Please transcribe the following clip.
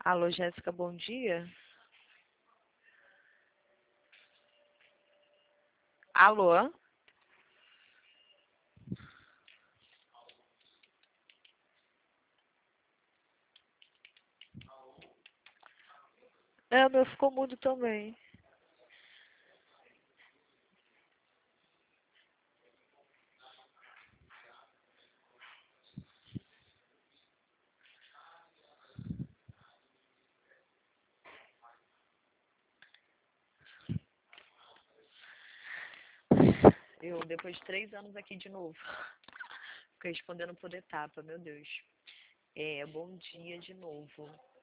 Alô, Jéssica, bom dia. Alô? É, o meu ficou mudo também. Eu, depois de 3 anos aqui de novo, fico respondendo por etapa, meu Deus. Bom dia de novo.